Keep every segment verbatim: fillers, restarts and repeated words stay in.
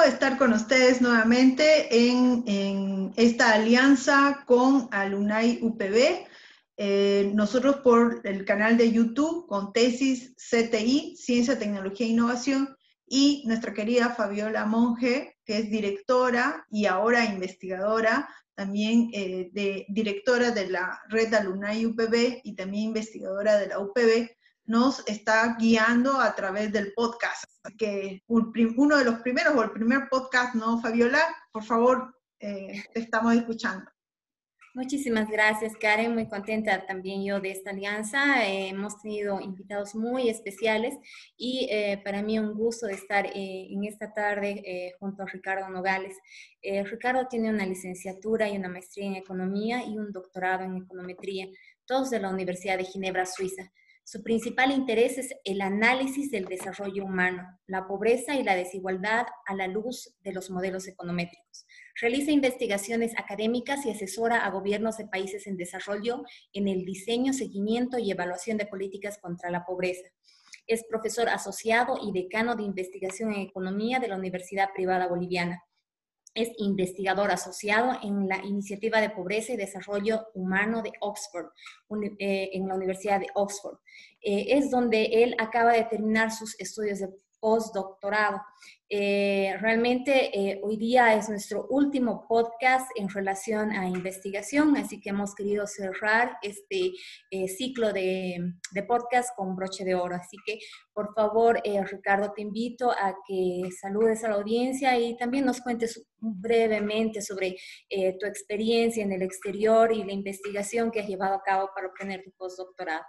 estar con ustedes nuevamente en, en esta alianza con Alumni U P B. Eh, nosotros por el canal de YouTube con Tesis C T I, Ciencia, Tecnología e Innovación, y nuestra querida Fabiola Monge, que es directora y ahora investigadora, también eh, de, directora de la red Alumni U P B y también investigadora de la U P B, nos está guiando a través del podcast. Así que uno de los primeros, o el primer podcast, ¿no, Fabiola? Por favor, eh, te estamos escuchando. Muchísimas gracias, Karen. Muy contenta también yo de esta alianza. Eh, hemos tenido invitados muy especiales y eh, para mí un gusto de estar eh, en esta tarde eh, junto a Ricardo Nogales. Eh, Ricardo tiene una licenciatura y una maestría en Economía y un doctorado en Econometría, todos de la Universidad de Ginebra, Suiza. Su principal interés es el análisis del desarrollo humano, la pobreza y la desigualdad a la luz de los modelos econométricos. Realiza investigaciones académicas y asesora a gobiernos de países en desarrollo en el diseño, seguimiento y evaluación de políticas contra la pobreza. Es profesor asociado y decano de investigación en economía de la Universidad Privada Boliviana. Es investigador asociado en la Iniciativa de Pobreza y Desarrollo Humano de Oxford, eh, en la Universidad de Oxford. Eh, es donde él acaba de terminar sus estudios de postdoctorado. Eh, realmente eh, hoy día es nuestro último podcast en relación a investigación, así que hemos querido cerrar este eh, ciclo de, de podcast con broche de oro. Así que, por favor, eh, Ricardo, te invito a que saludes a la audiencia y también nos cuentes brevemente sobre eh, tu experiencia en el exterior y la investigación que has llevado a cabo para obtener tu postdoctorado.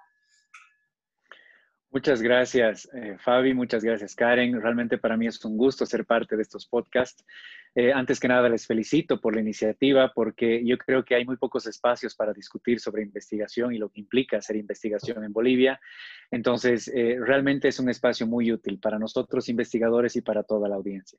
Muchas gracias, eh, Fabi. Muchas gracias, Karen. Realmente para mí es un gusto ser parte de estos podcasts. Eh, antes que nada, les felicito por la iniciativa porque yo creo que hay muy pocos espacios para discutir sobre investigación y lo que implica hacer investigación en Bolivia. Entonces, eh, realmente es un espacio muy útil para nosotros investigadores y para toda la audiencia.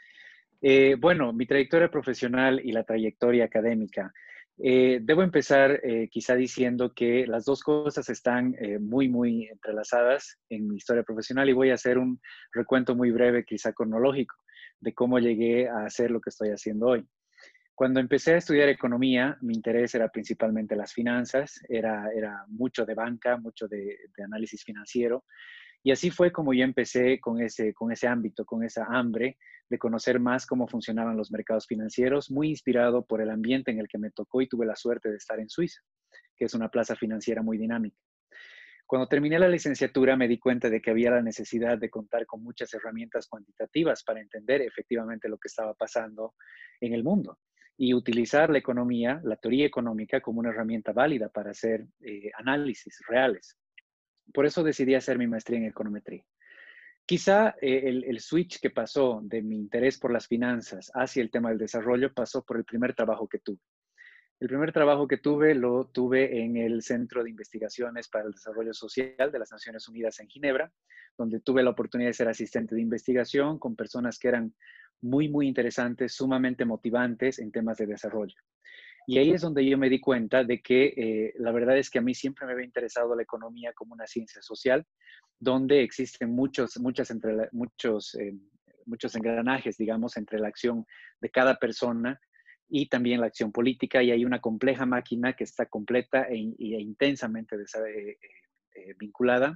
Eh, bueno, mi trayectoria profesional y la trayectoria académica. Eh, debo empezar eh, quizá diciendo que las dos cosas están eh, muy, muy entrelazadas en mi historia profesional y voy a hacer un recuento muy breve, quizá cronológico, de cómo llegué a hacer lo que estoy haciendo hoy. Cuando empecé a estudiar economía, mi interés era principalmente las finanzas, era, era mucho de banca, mucho de, de análisis financiero. Y así fue como yo empecé con ese, con ese ámbito, con esa hambre de conocer más cómo funcionaban los mercados financieros, muy inspirado por el ambiente en el que me tocó y tuve la suerte de estar en Suiza, que es una plaza financiera muy dinámica. Cuando terminé la licenciatura me di cuenta de que había la necesidad de contar con muchas herramientas cuantitativas para entender efectivamente lo que estaba pasando en el mundo y utilizar la economía, la teoría económica, como una herramienta válida para hacer eh, análisis reales. Por eso decidí hacer mi maestría en econometría. Quizá eh, el, el switch que pasó de mi interés por las finanzas hacia el tema del desarrollo pasó por el primer trabajo que tuve. El primer trabajo que tuve lo tuve en el Centro de Investigaciones para el Desarrollo Social de las Naciones Unidas en Ginebra, donde tuve la oportunidad de ser asistente de investigación con personas que eran muy, muy interesantes, sumamente motivantes en temas de desarrollo. Y ahí es donde yo me di cuenta de que eh, la verdad es que a mí siempre me había interesado la economía como una ciencia social, donde existen muchos, muchas entre la, muchos, eh, muchos engranajes, digamos, entre la acción de cada persona y también la acción política, y hay una compleja máquina que está completa e, e intensamente eh, eh, vinculada.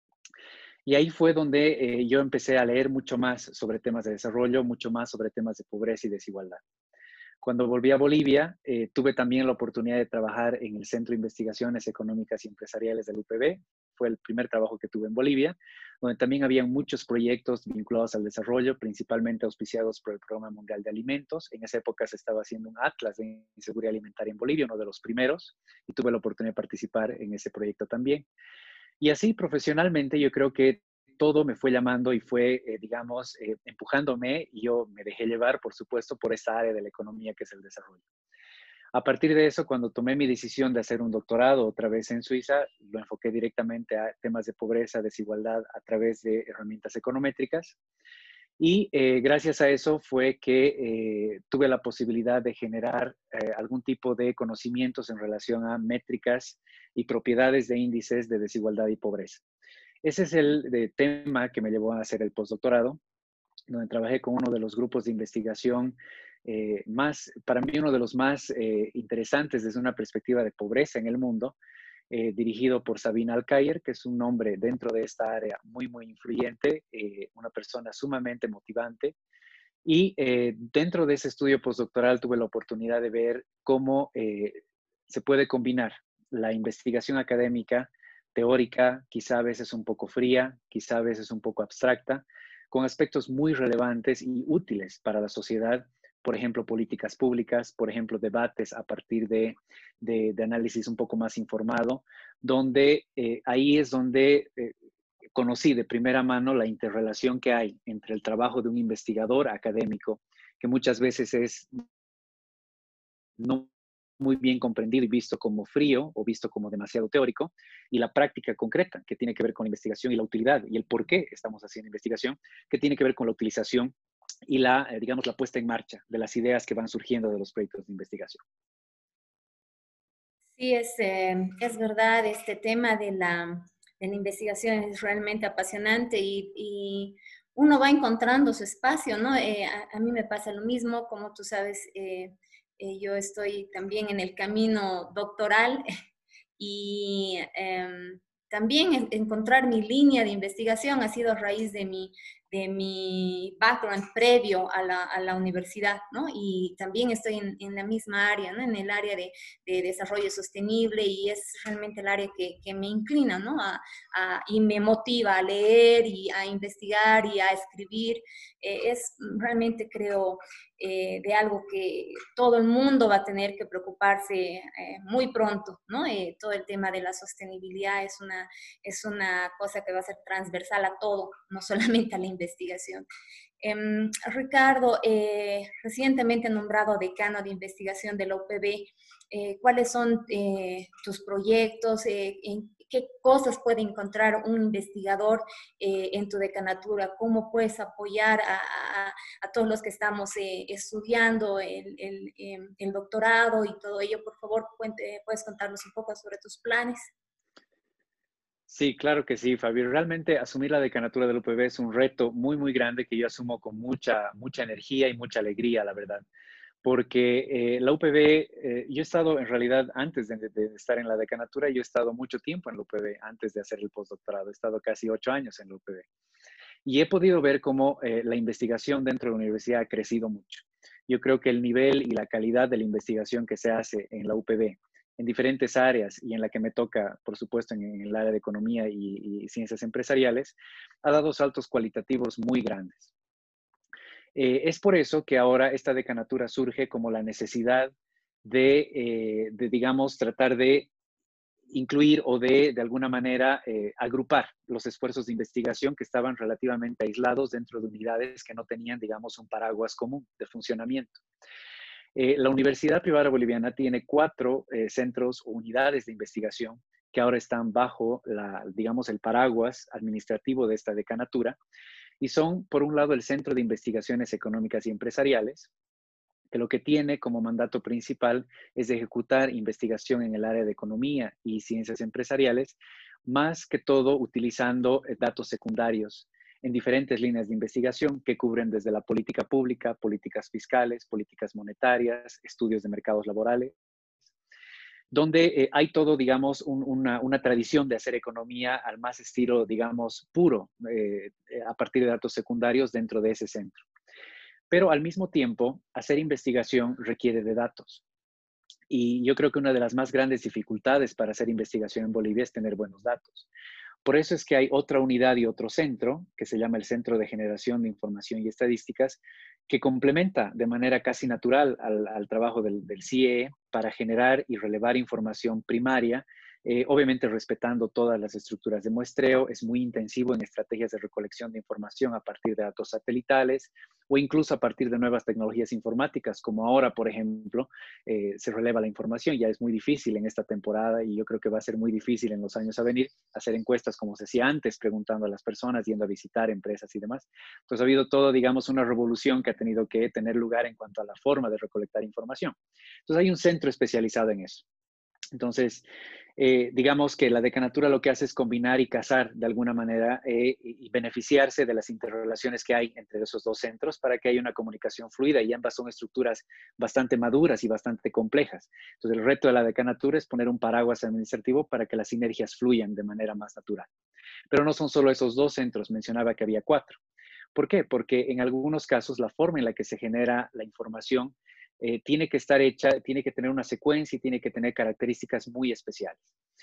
Y ahí fue donde eh, yo empecé a leer mucho más sobre temas de desarrollo, mucho más sobre temas de pobreza y desigualdad. Cuando volví a Bolivia, eh, tuve también la oportunidad de trabajar en el Centro de Investigaciones Económicas y Empresariales del U P B. Fue el primer trabajo que tuve en Bolivia, donde también había muchos proyectos vinculados al desarrollo, principalmente auspiciados por el Programa Mundial de Alimentos. En esa época se estaba haciendo un atlas de inseguridad alimentaria en Bolivia, uno de los primeros, y tuve la oportunidad de participar en ese proyecto también. Y así profesionalmente yo creo que todo me fue llamando y fue, eh, digamos, eh, empujándome, y yo me dejé llevar, por supuesto, por esa área de la economía que es el desarrollo. A partir de eso, cuando tomé mi decisión de hacer un doctorado otra vez en Suiza, lo enfoqué directamente a temas de pobreza, desigualdad a través de herramientas econométricas. Y eh, gracias a eso fue que eh, tuve la posibilidad de generar eh, algún tipo de conocimientos en relación a métricas y propiedades de índices de desigualdad y pobreza. Ese es el de tema que me llevó a hacer el postdoctorado. donde trabajé con uno de los grupos de investigación eh, más, para mí uno de los más eh, interesantes desde una perspectiva de pobreza en el mundo, eh, dirigido por Sabine Alcayer, que es un hombre dentro de esta área muy, muy influyente, eh, una persona sumamente motivante. Y eh, dentro de ese estudio postdoctoral tuve la oportunidad de ver cómo eh, se puede combinar la investigación académica, teórica, quizá a veces un poco fría, quizá a veces un poco abstracta, con aspectos muy relevantes y útiles para la sociedad, por ejemplo, políticas públicas, por ejemplo, debates a partir de, de, de análisis un poco más informado, donde eh, ahí es donde eh, conocí de primera mano la interrelación que hay entre el trabajo de un investigador académico, que muchas veces es no muy bien comprendido y visto como frío o visto como demasiado teórico, y la práctica concreta que tiene que ver con la investigación y la utilidad y el por qué estamos haciendo investigación, que tiene que ver con la utilización y la, eh, digamos, la puesta en marcha de las ideas que van surgiendo de los proyectos de investigación. Sí, es, eh, es verdad, este tema de la, de la investigación es realmente apasionante y, y uno va encontrando su espacio, ¿no? Eh, a, a, mí me pasa lo mismo, como tú sabes, eh, eh, yo estoy también en el camino doctoral y eh, también encontrar mi línea de investigación ha sido a raíz de mi, de mi background previo a la, a la universidad, ¿no? Y también estoy en, en la misma área, ¿no? En el área de, de desarrollo sostenible y es realmente el área que, que me inclina, ¿no? A, a, y me motiva a leer y a investigar y a escribir. Eh, es realmente, creo, eh, de algo que todo el mundo va a tener que preocuparse eh, muy pronto, ¿no? Eh, todo el tema de la sostenibilidad es una, es una cosa que va a ser transversal a todo, no solamente a la investigación. Eh, Ricardo, eh, recientemente nombrado decano de investigación de la U P B, eh, ¿cuáles son eh, tus proyectos? Eh, en, ¿Qué cosas puede encontrar un investigador eh, en tu decanatura? ¿Cómo puedes apoyar a, a, a todos los que estamos eh, estudiando el, el, el, doctorado y todo ello? Por favor, ¿puedes contarnos un poco sobre tus planes? Sí, claro que sí, Fabi. Realmente asumir la decanatura del U P B es un reto muy, muy grande que yo asumo con mucha, mucha energía y mucha alegría, la verdad. Porque eh, la U P B, eh, yo he estado en realidad antes de, de, estar en la decanatura, yo he estado mucho tiempo en la U P B antes de hacer el postdoctorado. He estado casi ocho años en la U P B. Y he podido ver cómo eh, la investigación dentro de la universidad ha crecido mucho. Yo creo que el nivel y la calidad de la investigación que se hace en la U P B, en diferentes áreas y en la que me toca, por supuesto, en, en el área de economía y, y ciencias empresariales, ha dado saltos cualitativos muy grandes. Eh, es por eso que ahora esta decanatura surge como la necesidad de, eh, de digamos, tratar de incluir o de, de alguna manera, eh, agrupar los esfuerzos de investigación que estaban relativamente aislados dentro de unidades que no tenían, digamos, un paraguas común de funcionamiento. Eh, la Universidad Privada Boliviana tiene cuatro eh, centros o unidades de investigación que ahora están bajo, la, digamos, el paraguas administrativo de esta decanatura, y son, por un lado, el Centro de Investigaciones Económicas y Empresariales, que lo que tiene como mandato principal es de ejecutar investigación en el área de economía y ciencias empresariales, más que todo utilizando datos secundarios en diferentes líneas de investigación que cubren desde la política pública, políticas fiscales, políticas monetarias, estudios de mercados laborales, donde eh, hay todo, digamos, un, una, una, tradición de hacer economía al más estilo, digamos, puro, eh, a partir de datos secundarios dentro de ese centro. Pero al mismo tiempo, hacer investigación requiere de datos. Y yo creo que una de las más grandes dificultades para hacer investigación en Bolivia es tener buenos datos. Por eso es que hay otra unidad y otro centro, que se llama el Centro de Generación de Información y Estadísticas, que complementa de manera casi natural al, al trabajo del, del C I E para generar y relevar información primaria, eh, obviamente respetando todas las estructuras de muestreo. Es muy intensivo en estrategias de recolección de información a partir de datos satelitales o incluso a partir de nuevas tecnologías informáticas, como ahora, por ejemplo, eh, se releva la información. Ya es muy difícil en esta temporada y yo creo que va a ser muy difícil en los años a venir hacer encuestas como se hacía antes, preguntando a las personas, yendo a visitar empresas y demás. Entonces ha habido todo, digamos, una revolución que ha tenido que tener lugar en cuanto a la forma de recolectar información. Entonces hay un centro especializado en eso. Entonces, eh, digamos que la decanatura lo que hace es combinar y casar de alguna manera eh, y beneficiarse de las interrelaciones que hay entre esos dos centros para que haya una comunicación fluida, y ambas son estructuras bastante maduras y bastante complejas. Entonces, el reto de la decanatura es poner un paraguas administrativo para que las sinergias fluyan de manera más natural. Pero no son solo esos dos centros, mencionaba que había cuatro. ¿Por qué? Porque en algunos casos la forma en la que se genera la información eh, tiene que estar hecha, tiene que tener una secuencia y tiene que tener características muy especiales.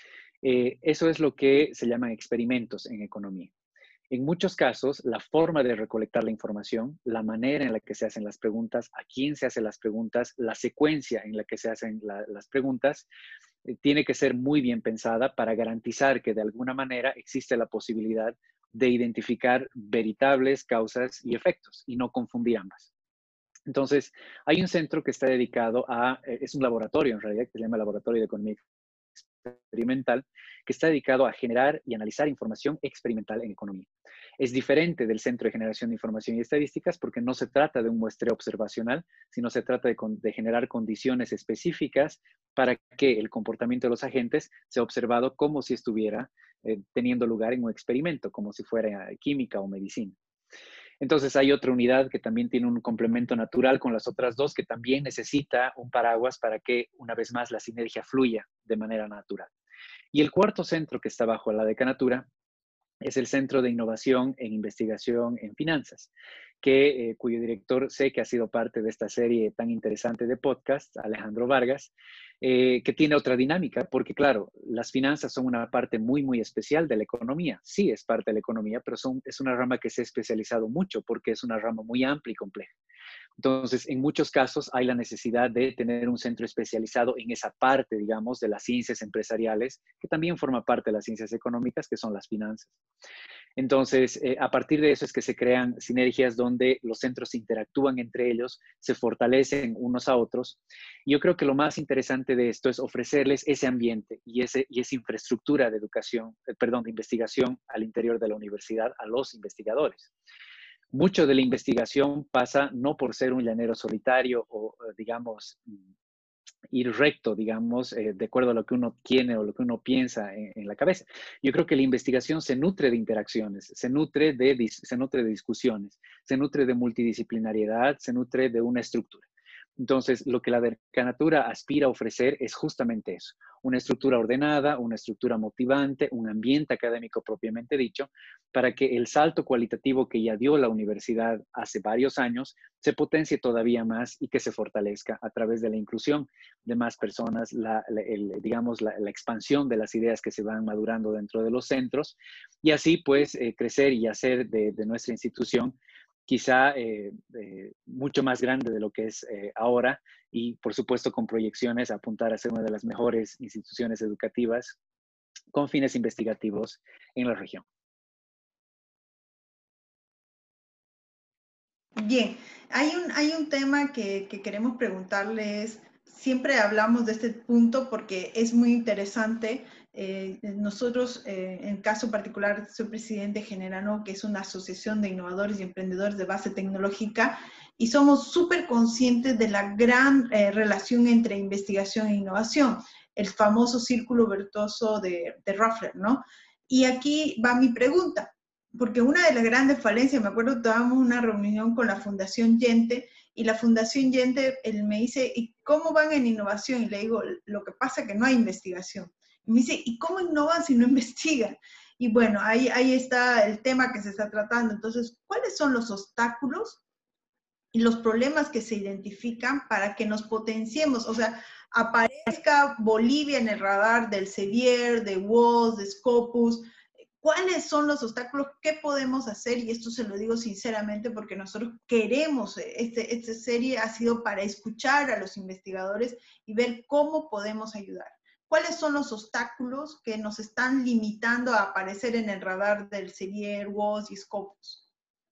Eh, eso es lo que se llaman experimentos en economía. En muchos casos, la forma de recolectar la información, la manera en la que se hacen las preguntas, a quién se hacen las preguntas, la secuencia en la que se hacen la, las preguntas, eh, tiene que ser muy bien pensada para garantizar que de alguna manera existe la posibilidad de identificar veritables causas y efectos y no confundir ambas. Entonces, hay un centro que está dedicado a, eh, es un laboratorio en realidad, que se llama Laboratorio de Economía Experimental, que está dedicado a generar y analizar información experimental en economía. Es diferente del Centro de Generación de Información y Estadísticas porque no se trata de un muestreo observacional, sino se trata de, de generar condiciones específicas para que el comportamiento de los agentes sea observado como si estuviera eh, teniendo lugar en un experimento, como si fuera química o medicina. Entonces hay otra unidad que también tiene un complemento natural con las otras dos, que también necesita un paraguas para que, una vez más, la sinergia fluya de manera natural. Y el cuarto centro que está bajo la decanatura es el Centro de Innovación en Investigación en Finanzas, que, eh, cuyo director sé que ha sido parte de esta serie tan interesante de podcast, Alejandro Vargas, eh, que tiene otra dinámica, porque claro, las finanzas son una parte muy, muy especial de la economía. Sí, es parte de la economía, pero son, es una rama que se ha especializado mucho porque es una rama muy amplia y compleja. Entonces, en muchos casos hay la necesidad de tener un centro especializado en esa parte, digamos, de las ciencias empresariales, que también forma parte de las ciencias económicas, que son las finanzas. Entonces, eh, a partir de eso es que se crean sinergias donde los centros interactúan entre ellos, se fortalecen unos a otros. Y yo creo que lo más interesante de esto es ofrecerles ese ambiente y, ese, y esa infraestructura de educación, eh, perdón, de investigación al interior de la universidad a los investigadores. Mucho de la investigación pasa no por ser un llanero solitario o, digamos, ir recto, digamos, eh, de acuerdo a lo que uno tiene o lo que uno piensa en, en, la cabeza. Yo creo que la investigación se nutre de interacciones, se nutre de, se nutre de discusiones, se nutre de multidisciplinariedad, se nutre de una estructura. Entonces, lo que la decanatura aspira a ofrecer es justamente eso, una estructura ordenada, una estructura motivante, un ambiente académico propiamente dicho, para que el salto cualitativo que ya dio la universidad hace varios años se potencie todavía más y que se fortalezca a través de la inclusión de más personas, la, la, el, digamos, la, la expansión de las ideas que se van madurando dentro de los centros, y así pues eh, crecer y hacer de, de nuestra institución quizá eh, eh, mucho más grande de lo que es eh, ahora, y por supuesto con proyecciones a apuntar a ser una de las mejores instituciones educativas con fines investigativos en la región. Bien, hay un, hay un tema que, que queremos preguntarles. Siempre hablamos de este punto porque es muy interesante. Eh, nosotros, eh, en caso particular, soy presidente de Generano, que es una asociación de innovadores y emprendedores de base tecnológica, y somos súper conscientes de la gran eh, relación entre investigación e innovación, el famoso círculo virtuoso de, de Ruffler, ¿no? Y aquí va mi pregunta. Porque una de las grandes falencias, me acuerdo que tuvimos una reunión con la Fundación Yente, y la Fundación Yente, él me dice, ¿y cómo van en innovación? Y le digo, lo que pasa es que no hay investigación. Y me dice, ¿y cómo innovan si no investigan? Y bueno, ahí, ahí está el tema que se está tratando. Entonces, ¿cuáles son los obstáculos y los problemas que se identifican para que nos potenciemos? O sea, aparezca Bolivia en el radar del CEBIER, de W O S, de Scopus. ¿Cuáles son los obstáculos? ¿Qué podemos hacer? Y esto se lo digo sinceramente porque nosotros queremos, este, esta serie ha sido para escuchar a los investigadores y ver cómo podemos ayudar. ¿Cuáles son los obstáculos que nos están limitando a aparecer en el radar del CEBIER, W O S y Scopus?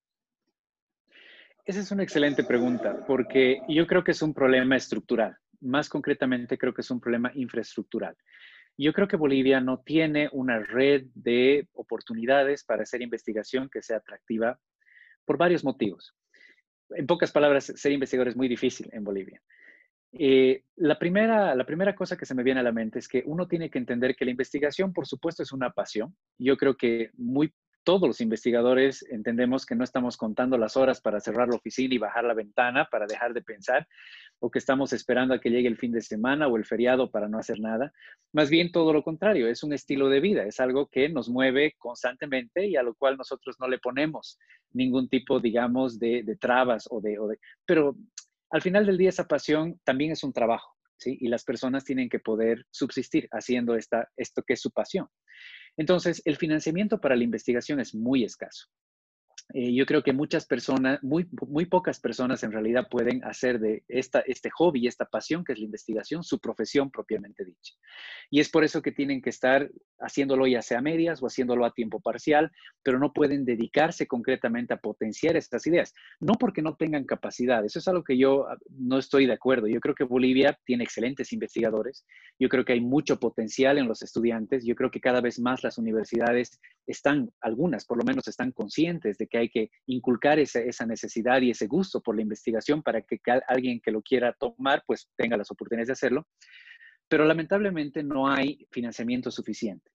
Esa es una excelente pregunta, porque yo creo que es un problema estructural. Más concretamente, creo que es un problema infraestructural. Yo creo que Bolivia no tiene una red de oportunidades para hacer investigación que sea atractiva por varios motivos. En pocas palabras, ser investigador es muy difícil en Bolivia. Eh, la primera, la primera cosa que se me viene a la mente es que uno tiene que entender que la investigación, por supuesto, es una pasión. Yo creo que muy todos los investigadores entendemos que no estamos contando las horas para cerrar la oficina y bajar la ventana para dejar de pensar, o que estamos esperando a que llegue el fin de semana o el feriado para no hacer nada. Más bien todo lo contrario, es un estilo de vida, es algo que nos mueve constantemente y a lo cual nosotros no le ponemos ningún tipo, digamos, de, de trabas o de, o de... Pero al final del día esa pasión también es un trabajo, ¿sí? Y las personas tienen que poder subsistir haciendo esta, esto que es su pasión. Entonces, el financiamiento para la investigación es muy escaso. Eh, yo creo que muchas personas, muy, muy pocas personas en realidad pueden hacer de esta, este hobby, esta pasión que es la investigación, su profesión propiamente dicha. Y es por eso que tienen que estar haciéndolo ya sea a medias o haciéndolo a tiempo parcial, pero no pueden dedicarse concretamente a potenciar estas ideas. No porque no tengan capacidad, eso es algo que yo no estoy de acuerdo. Yo creo que Bolivia tiene excelentes investigadores, yo creo que hay mucho potencial en los estudiantes, yo creo que cada vez más las universidades están, algunas por lo menos están conscientes de que hay que inculcar esa, esa necesidad y ese gusto por la investigación para que alguien que lo quiera tomar, pues tenga las oportunidades de hacerlo, pero lamentablemente no hay financiamiento suficiente.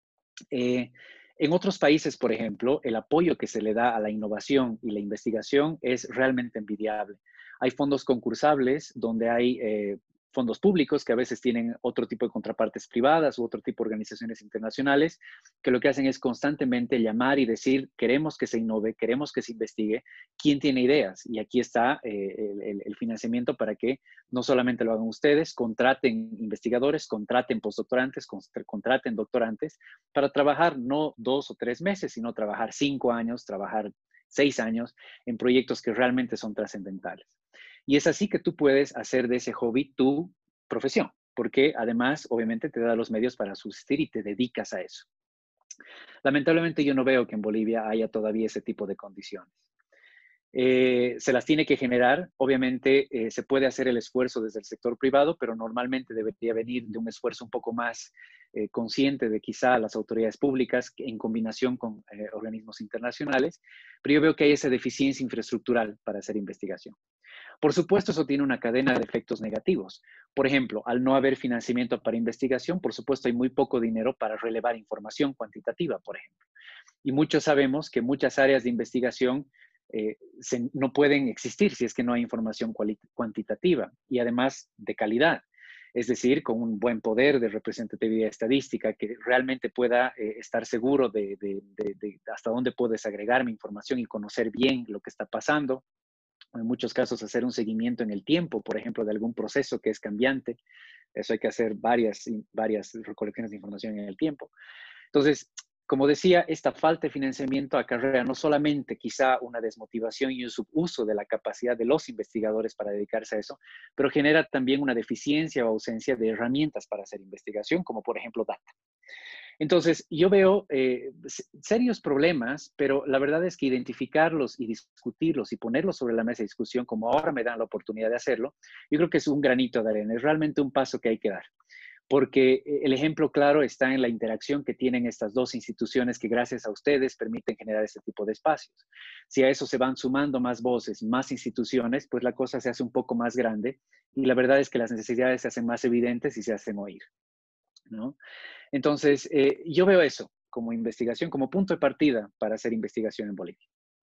Eh, en otros países, por ejemplo, el apoyo que se le da a la innovación y la investigación es realmente envidiable. Hay fondos concursables donde hay eh, fondos públicos que a veces tienen otro tipo de contrapartes privadas u otro tipo de organizaciones internacionales que lo que hacen es constantemente llamar y decir, queremos que se innove, queremos que se investigue, ¿quién tiene ideas? Y aquí está eh, el, el financiamiento para que no solamente lo hagan ustedes, contraten investigadores, contraten postdoctorantes, contraten doctorantes para trabajar no dos o tres meses, sino trabajar cinco años, trabajar seis años en proyectos que realmente son trascendentales. Y es así que tú puedes hacer de ese hobby tu profesión, porque además, obviamente, te da los medios para subsistir y te dedicas a eso. Lamentablemente, yo no veo que en Bolivia haya todavía ese tipo de condiciones. Eh, se las tiene que generar. Obviamente eh, se puede hacer el esfuerzo desde el sector privado, pero normalmente debería venir de un esfuerzo un poco más eh, consciente de quizá las autoridades públicas en combinación con eh, organismos internacionales, pero yo veo que hay esa deficiencia infraestructural para hacer investigación. Por supuesto, eso tiene una cadena de efectos negativos. Por ejemplo, al no haber financiamiento para investigación, por supuesto, hay muy poco dinero para relevar información cuantitativa, por ejemplo. Y muchos sabemos que muchas áreas de investigación eh, se, no pueden existir si es que no hay información cuantitativa y además de calidad. Es decir, con un buen poder de representatividad estadística que realmente pueda eh, estar seguro de, de, de, de hasta dónde puedes agregarme información y conocer bien lo que está pasando. En muchos casos hacer un seguimiento en el tiempo, por ejemplo, de algún proceso que es cambiante. Eso hay que hacer varias, varias recolecciones de información en el tiempo. Entonces, como decía, esta falta de financiamiento acarrea no solamente quizá una desmotivación y un subuso de la capacidad de los investigadores para dedicarse a eso, pero genera también una deficiencia o ausencia de herramientas para hacer investigación, como por ejemplo data. Entonces, yo veo eh, serios problemas, pero la verdad es que identificarlos y discutirlos y ponerlos sobre la mesa de discusión, como ahora me dan la oportunidad de hacerlo, yo creo que es un granito de arena, es realmente un paso que hay que dar. Porque el ejemplo claro está en la interacción que tienen estas dos instituciones que gracias a ustedes permiten generar este tipo de espacios. Si a eso se van sumando más voces, más instituciones, pues la cosa se hace un poco más grande y la verdad es que las necesidades se hacen más evidentes y se hacen oír, ¿no? Entonces, eh, yo veo eso como investigación, como punto de partida para hacer investigación en Bolivia.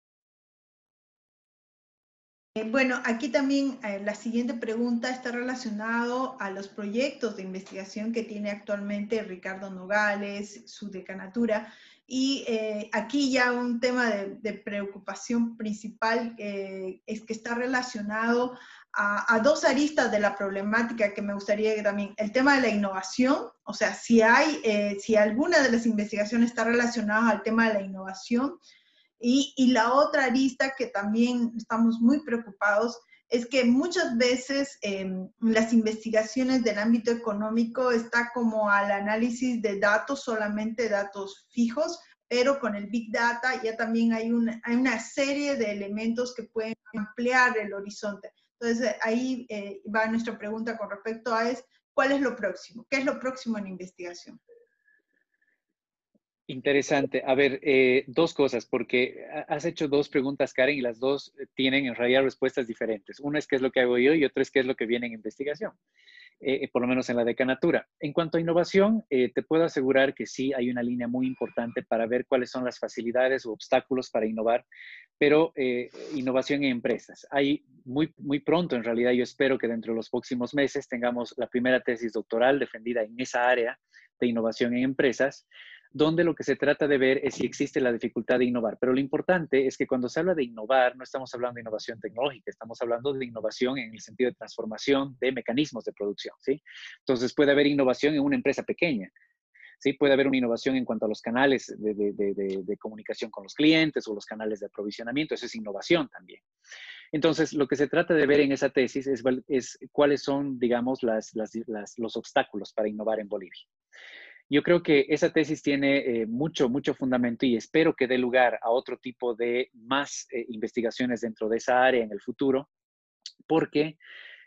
Bueno, aquí también eh, la siguiente pregunta está relacionado a los proyectos de investigación que tiene actualmente Ricardo Nogales, su decanatura, y eh, aquí ya un tema de, de preocupación principal eh, es que está relacionado a, a dos aristas de la problemática que me gustaría que también, el tema de la innovación, o sea, si hay, eh, si alguna de las investigaciones está relacionada al tema de la innovación. Y, y la otra arista que también estamos muy preocupados es que muchas veces eh, las investigaciones del ámbito económico está como al análisis de datos, solamente datos fijos, pero con el Big Data ya también hay una, hay una serie de elementos que pueden ampliar el horizonte. Entonces ahí eh, va nuestra pregunta con respecto a es, ¿cuál es lo próximo? ¿Qué es lo próximo en investigación? Interesante. A ver, eh, dos cosas, porque has hecho dos preguntas, Karen, y las dos tienen en realidad respuestas diferentes. Una es qué es lo que hago yo y otra es qué es lo que viene en investigación. Eh, por lo menos en la decanatura. En cuanto a innovación, eh, te puedo asegurar que sí hay una línea muy importante para ver cuáles son las facilidades o obstáculos para innovar, pero eh, innovación en empresas. Hay muy, muy pronto, en realidad, yo espero que dentro de los próximos meses tengamos la primera tesis doctoral defendida en esa área de innovación en empresas, donde lo que se trata de ver es si existe la dificultad de innovar. Pero lo importante es que cuando se habla de innovar, no estamos hablando de innovación tecnológica, estamos hablando de innovación en el sentido de transformación de mecanismos de producción, ¿sí? Entonces puede haber innovación en una empresa pequeña, ¿sí? Puede haber una innovación en cuanto a los canales de, de, de, de, de comunicación con los clientes o los canales de aprovisionamiento, eso es innovación también. Entonces, lo que se trata de ver en esa tesis es, es cuáles son, digamos, las, las, las, los obstáculos para innovar en Bolivia. Yo creo que esa tesis tiene eh, mucho, mucho fundamento y espero que dé lugar a otro tipo de más eh, investigaciones dentro de esa área en el futuro, porque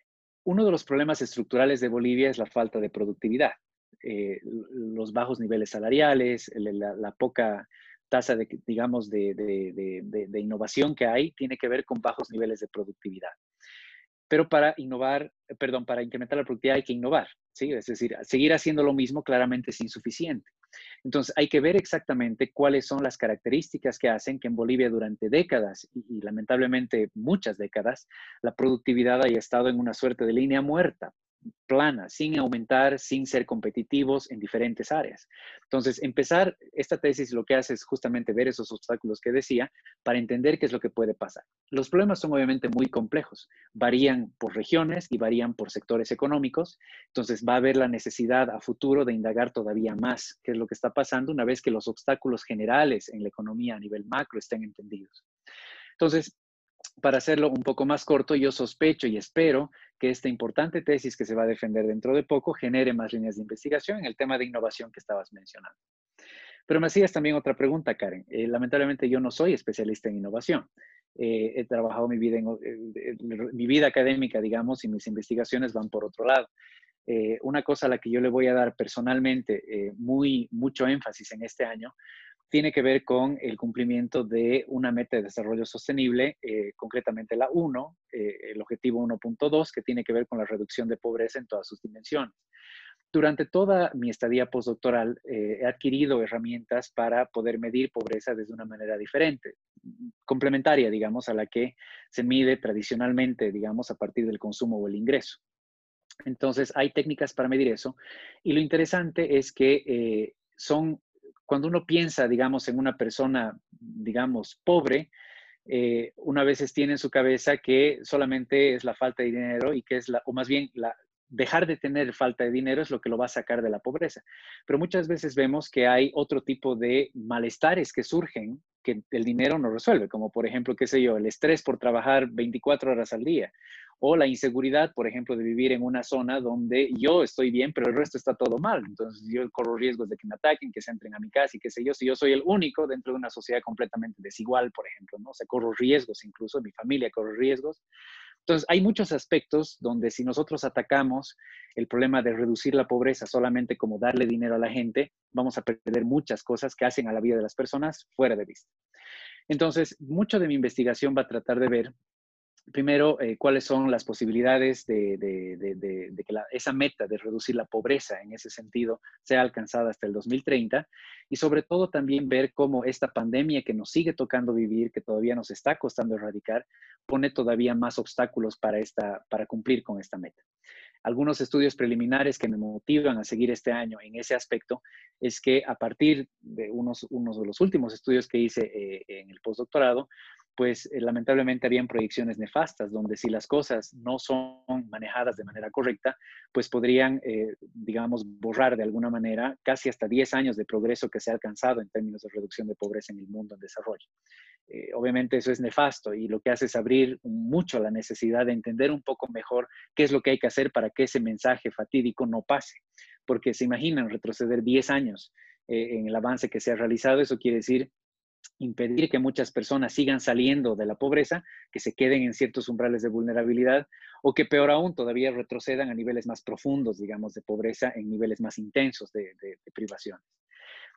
uno de los problemas estructurales de Bolivia es la falta de productividad. Eh, los bajos niveles salariales, la, la poca tasa de, digamos, de, de, de, de innovación que hay, tiene que ver con bajos niveles de productividad. Pero para innovar, perdón, para incrementar la productividad hay que innovar, ¿sí? Es decir, seguir haciendo lo mismo claramente es insuficiente. Entonces, hay que ver exactamente cuáles son las características que hacen que en Bolivia durante décadas, y, y lamentablemente muchas décadas, la productividad haya estado en una suerte de línea muerta, plana, sin aumentar, sin ser competitivos en diferentes áreas. Entonces, empezar esta tesis lo que hace es justamente ver esos obstáculos que decía para entender qué es lo que puede pasar. Los problemas son obviamente muy complejos, varían por regiones y varían por sectores económicos, entonces va a haber la necesidad a futuro de indagar todavía más qué es lo que está pasando una vez que los obstáculos generales en la economía a nivel macro estén entendidos. Entonces, para hacerlo un poco más corto, yo sospecho y espero que esta importante tesis que se va a defender dentro de poco genere más líneas de investigación en el tema de innovación que estabas mencionando. Pero me hacías también otra pregunta, Karen. Eh, lamentablemente yo no soy especialista en innovación. Eh, he trabajado mi vida, en, eh, mi vida académica, digamos, y mis investigaciones van por otro lado. Eh, una cosa a la que yo le voy a dar personalmente eh, muy, mucho énfasis en este año tiene que ver con el cumplimiento de una meta de desarrollo sostenible, eh, concretamente la uno, eh, el objetivo uno punto dos, que tiene que ver con la reducción de pobreza en todas sus dimensiones. Durante toda mi estadía postdoctoral eh, he adquirido herramientas para poder medir pobreza desde una manera diferente, complementaria, digamos, a la que se mide tradicionalmente, digamos, a partir del consumo o el ingreso. Entonces, hay técnicas para medir eso. Y lo interesante es que eh, son, cuando uno piensa, digamos, en una persona, digamos, pobre, eh, una vez tiene en su cabeza que solamente es la falta de dinero y que es la, o más bien la, dejar de tener falta de dinero es lo que lo va a sacar de la pobreza. Pero muchas veces vemos que hay otro tipo de malestares que surgen que el dinero no resuelve, como por ejemplo, qué sé yo, el estrés por trabajar veinticuatro horas al día o la inseguridad, por ejemplo, de vivir en una zona donde yo estoy bien, pero el resto está todo mal. Entonces yo corro riesgos de que me ataquen, que se entren a mi casa y qué sé yo, si yo soy el único dentro de una sociedad completamente desigual, por ejemplo, ¿no? O sea, corro riesgos, incluso mi familia corre riesgos. Entonces, hay muchos aspectos donde si nosotros atacamos el problema de reducir la pobreza solamente como darle dinero a la gente, vamos a perder muchas cosas que hacen a la vida de las personas fuera de vista. Entonces, mucho de mi investigación va a tratar de ver, primero, eh, cuáles son las posibilidades de, de, de, de, de que la, esa meta de reducir la pobreza en ese sentido sea alcanzada hasta el dos mil treinta y sobre todo también ver cómo esta pandemia que nos sigue tocando vivir, que todavía nos está costando erradicar, pone todavía más obstáculos para, esta, para cumplir con esta meta. Algunos estudios preliminares que me motivan a seguir este año en ese aspecto es que a partir de unos, unos de los últimos estudios que hice eh, en el postdoctorado, pues eh, lamentablemente habían proyecciones nefastas, donde si las cosas no son manejadas de manera correcta, pues podrían, eh, digamos, borrar de alguna manera casi hasta diez años de progreso que se ha alcanzado en términos de reducción de pobreza en el mundo en desarrollo. Eh, obviamente eso es nefasto y lo que hace es abrir mucho la necesidad de entender un poco mejor qué es lo que hay que hacer para que ese mensaje fatídico no pase. Porque se imaginan retroceder diez años eh, en el avance que se ha realizado, eso quiere decir impedir que muchas personas sigan saliendo de la pobreza, que se queden en ciertos umbrales de vulnerabilidad o que peor aún todavía retrocedan a niveles más profundos, digamos, de pobreza en niveles más intensos de, de, de privaciones.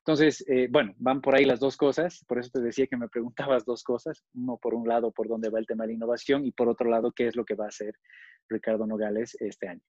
Entonces, eh, bueno, van por ahí las dos cosas, por eso te decía que me preguntabas dos cosas, uno por un lado, por dónde va el tema de la innovación y por otro lado, qué es lo que va a hacer Ricardo Nogales este año.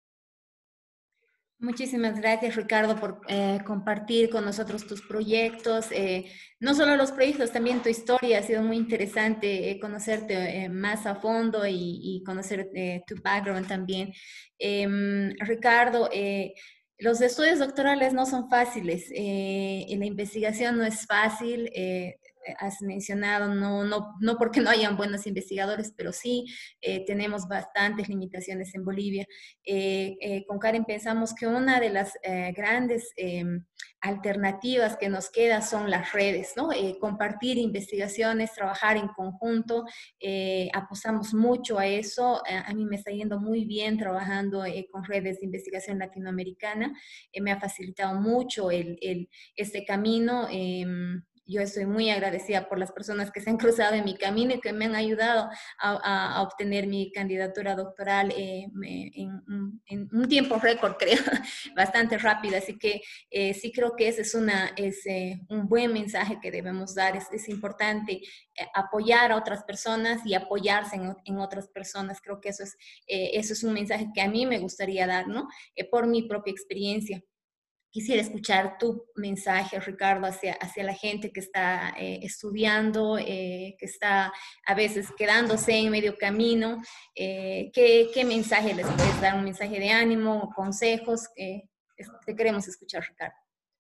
Muchísimas gracias, Ricardo, por eh, compartir con nosotros tus proyectos. Eh, no solo los proyectos, también tu historia. Ha sido muy interesante eh, conocerte eh, más a fondo y, y conocer eh, tu background también. Em, Ricardo, eh, los estudios doctorales no son fáciles. Eh, y la investigación no es fácil. Eh, has mencionado, no, no, no porque no hayan buenos investigadores, pero sí eh, tenemos bastantes limitaciones en Bolivia. Eh, eh, con Karen pensamos que una de las eh, grandes eh, alternativas que nos queda son las redes, ¿no? Eh, compartir investigaciones, trabajar en conjunto, eh, apostamos mucho a eso. A, a mí me está yendo muy bien trabajando eh, con redes de investigación latinoamericana, eh, me ha facilitado mucho el, el, este camino. Eh, yo estoy muy agradecida por las personas que se han cruzado en mi camino y que me han ayudado a, a, a obtener mi candidatura doctoral eh, en, en, un tiempo récord, creo, bastante rápido. Así que eh, sí creo que ese es, una, es eh, un buen mensaje que debemos dar. Es, es importante eh, apoyar a otras personas y apoyarse en, en otras personas. Creo que eso es, eh, eso es un mensaje que a mí me gustaría dar, ¿no? Eh, por mi propia experiencia. Quisiera escuchar tu mensaje, Ricardo, hacia, hacia la gente que está eh, estudiando, eh, que está a veces quedándose en medio camino. Eh, ¿qué, ¿Qué mensaje les puedes dar? ¿Un mensaje de ánimo, consejos? Eh, te queremos escuchar, Ricardo.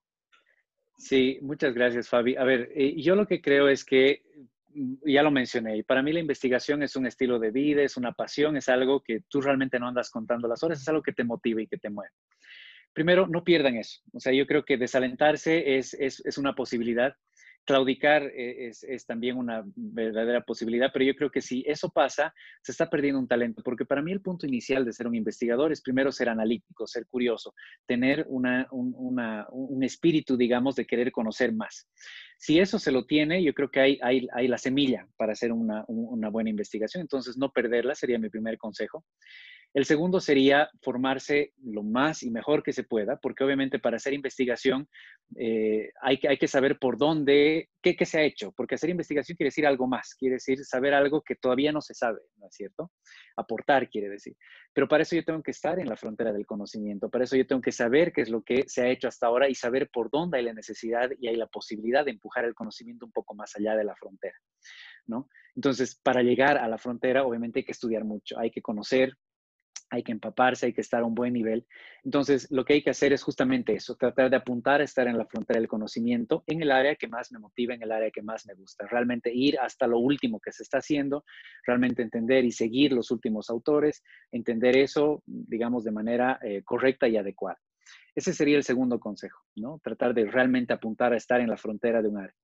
Sí, muchas gracias, Fabi. A ver, eh, yo lo que creo es que, ya lo mencioné, y para mí la investigación es un estilo de vida, es una pasión, es algo que tú realmente no andas contando las horas, es algo que te motiva y que te mueve. Primero, no pierdan eso. O sea, yo creo que desalentarse es, es, es una posibilidad. Claudicar es, es también una verdadera posibilidad, pero yo creo que si eso pasa, se está perdiendo un talento, porque para mí el punto inicial de ser un investigador es primero ser analítico, ser curioso, tener una, un, una, un espíritu, digamos, de querer conocer más. Si eso se lo tiene, yo creo que hay, hay, hay la semilla para hacer una, una buena investigación, entonces no perderla sería mi primer consejo. El segundo sería formarse lo más y mejor que se pueda, porque obviamente para hacer investigación eh, hay, que, hay que saber por dónde, qué, qué se ha hecho, porque hacer investigación quiere decir algo más, quiere decir saber algo que todavía no se sabe, ¿no es cierto? Aportar quiere decir. Pero para eso yo tengo que estar en la frontera del conocimiento, para eso yo tengo que saber qué es lo que se ha hecho hasta ahora y saber por dónde hay la necesidad y hay la posibilidad de empujar el conocimiento un poco más allá de la frontera, ¿no? Entonces, para llegar a la frontera, obviamente hay que estudiar mucho, hay que conocer, hay que empaparse, hay que estar a un buen nivel. Entonces, lo que hay que hacer es justamente eso, tratar de apuntar a estar en la frontera del conocimiento, en el área que más me motiva, en el área que más me gusta. Realmente ir hasta lo último que se está haciendo, realmente entender y seguir los últimos autores, entender eso, digamos, de manera eh, correcta y adecuada. Ese sería el segundo consejo, ¿no? Tratar de realmente apuntar a estar en la frontera de un área.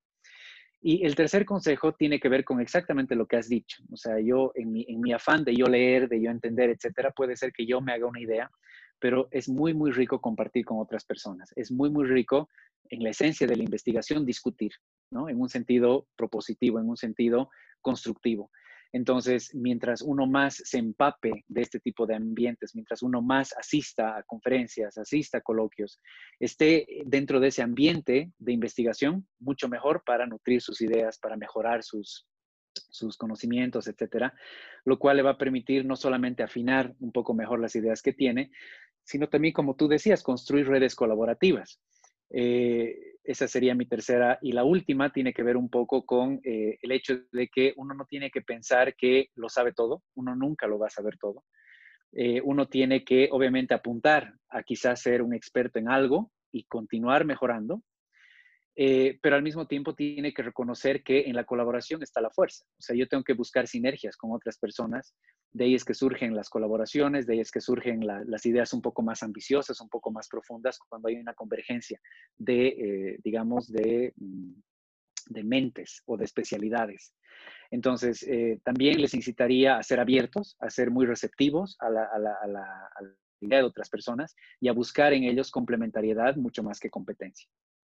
Y el tercer consejo tiene que ver con exactamente lo que has dicho. O sea, yo en mi, en mi afán de yo leer, de yo entender, etcétera, puede ser que yo me haga una idea, pero es muy, muy rico compartir con otras personas. Es muy, muy rico, en la esencia de la investigación, discutir, ¿no? En un sentido propositivo, en un sentido constructivo. Entonces, mientras uno más se empape de este tipo de ambientes, mientras uno más asista a conferencias, asista a coloquios, esté dentro de ese ambiente de investigación, mucho mejor para nutrir sus ideas, para mejorar sus, sus conocimientos, etcétera, lo cual le va a permitir no solamente afinar un poco mejor las ideas que tiene, sino también, como tú decías, construir redes colaborativas. Eh, esa sería mi tercera. Y la última tiene que ver un poco con eh, el hecho de que uno no tiene que pensar que lo sabe todo, uno nunca lo va a saber todo. Eh, uno tiene que, obviamente, apuntar a quizás ser un experto en algo y continuar mejorando, eh, pero al mismo tiempo tiene que reconocer que en la colaboración está la fuerza. O sea, yo tengo que buscar sinergias con otras personas, de ahí es que surgen las colaboraciones, de ahí es que surgen la, las ideas un poco más ambiciosas, un poco más profundas, cuando hay una convergencia de, eh, digamos, de, de mentes o de especialidades. Entonces, eh, también les incitaría a ser abiertos, a ser muy receptivos a la, a la, a la, a la idea de otras personas y a buscar en ellos complementariedad mucho más que competencia.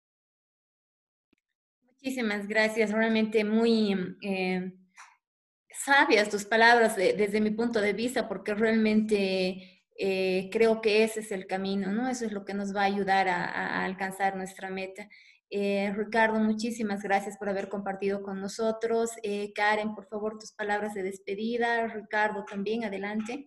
Muchísimas gracias, realmente muy eh, sabias tus palabras de, desde mi punto de vista, porque realmente eh, creo que ese es el camino, ¿no? Eso es lo que nos va a ayudar a, a alcanzar nuestra meta. Eh, Ricardo, muchísimas gracias por haber compartido con nosotros. Eh, Karen, por favor, tus palabras de despedida. Ricardo también, adelante.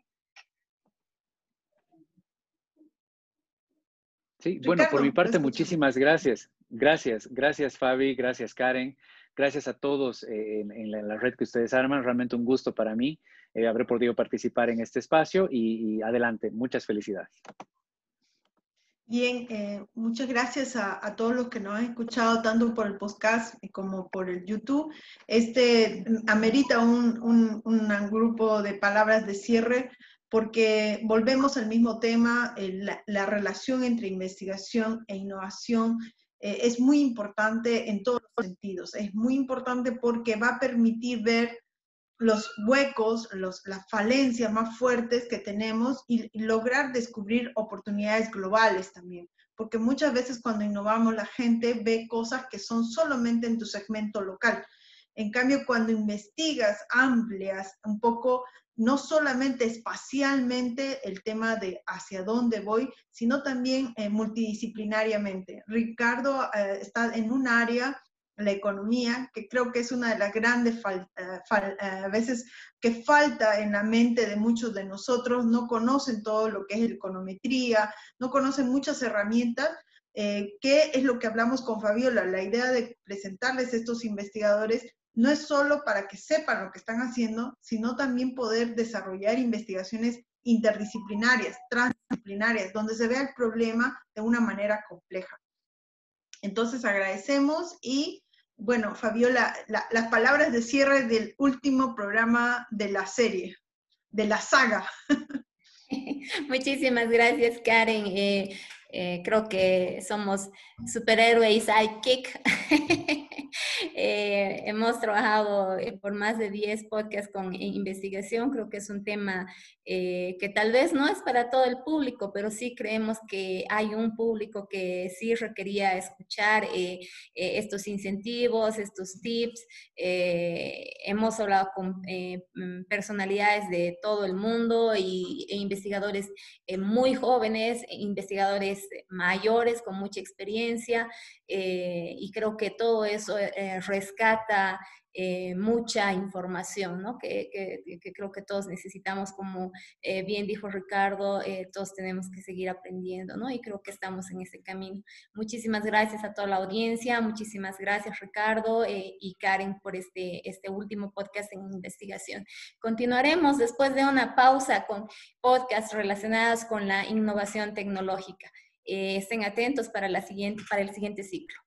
Sí, bueno, por mi parte, muchísimas gracias. Gracias, gracias Fabi, gracias Karen, gracias a todos eh, en, en, la, en la red que ustedes arman. Realmente un gusto para mí eh, haber podido participar en este espacio y, y adelante, muchas felicidades. Bien, eh, muchas gracias a, a todos los que nos han escuchado tanto por el podcast como por el YouTube. Este amerita un, un, un grupo de palabras de cierre porque volvemos al mismo tema, eh, la, la relación entre investigación e innovación eh, es muy importante en todos los sentidos. Es muy importante porque va a permitir ver los huecos, los, las falencias más fuertes que tenemos y, y lograr descubrir oportunidades globales también. Porque muchas veces cuando innovamos la gente ve cosas que son solamente en tu segmento local. En cambio, cuando investigas, amplias un poco, no solamente espacialmente el tema de hacia dónde voy, sino también eh, multidisciplinariamente. Ricardo eh, está en un área, la economía, que creo que es una de las grandes fal, uh, fal, uh, veces que falta en la mente de muchos de nosotros, no conocen todo lo que es econometría, no conocen muchas herramientas, eh, que es lo que hablamos con Fabiola, la idea de presentarles a estos investigadores no es solo para que sepan lo que están haciendo, sino también poder desarrollar investigaciones interdisciplinarias, transdisciplinarias, donde se vea el problema de una manera compleja. Entonces agradecemos y bueno, Fabiola, la, las palabras de cierre del último programa de la serie, de la saga. Muchísimas gracias, Karen. Eh, eh, creo que somos superhéroes sidekick. eh, hemos trabajado por más de diez podcasts con investigación. Creo que es un tema eh, que tal vez no es para todo el público, pero sí creemos que hay un público que sí requería escuchar eh, eh, estos incentivos, estos tips. Eh, hemos hablado con eh, personalidades de todo el mundo y, e investigadores eh, muy jóvenes, investigadores mayores con mucha experiencia eh, y creo que todo eso eh, rescata eh, mucha información, ¿no? Que, que, que creo que todos necesitamos, como eh, bien dijo Ricardo, eh, todos tenemos que seguir aprendiendo, ¿no? Y creo que estamos en ese camino. Muchísimas gracias a toda la audiencia, muchísimas gracias Ricardo eh, y Karen por este, este último podcast en investigación. Continuaremos después de una pausa con podcasts relacionados con la innovación tecnológica. Eh, estén atentos para, la siguiente, para el siguiente ciclo.